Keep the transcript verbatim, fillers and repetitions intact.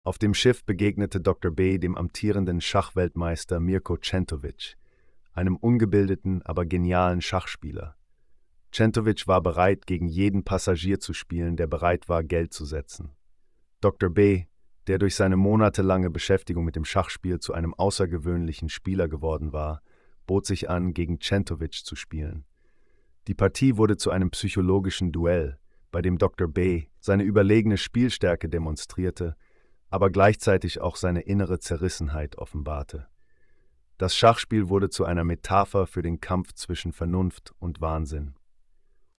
Auf dem Schiff begegnete Doktor B. dem amtierenden Schachweltmeister Mirko Centovic, einem ungebildeten, aber genialen Schachspieler. Centovic war bereit, gegen jeden Passagier zu spielen, der bereit war, Geld zu setzen. Doktor B., der durch seine monatelange Beschäftigung mit dem Schachspiel zu einem außergewöhnlichen Spieler geworden war, bot sich an, gegen Centovic zu spielen. Die Partie wurde zu einem psychologischen Duell, bei dem Doktor B. seine überlegene Spielstärke demonstrierte, aber gleichzeitig auch seine innere Zerrissenheit offenbarte. Das Schachspiel wurde zu einer Metapher für den Kampf zwischen Vernunft und Wahnsinn.